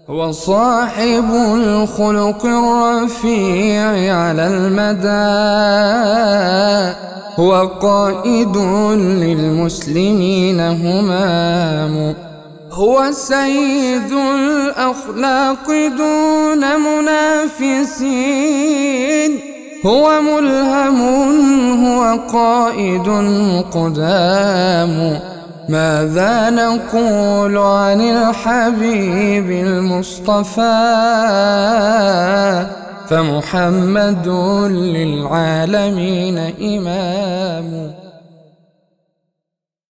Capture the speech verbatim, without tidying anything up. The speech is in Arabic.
هو صاحب الخلق الرفيع على المدى، هو قائد للمسلمين همام، هو سيد الأخلاق دون منافسين، هو ملهم هو قائد قدام. ماذا نقول عن الحبيب المصطفى؟ فمحمد للعالمين إمام.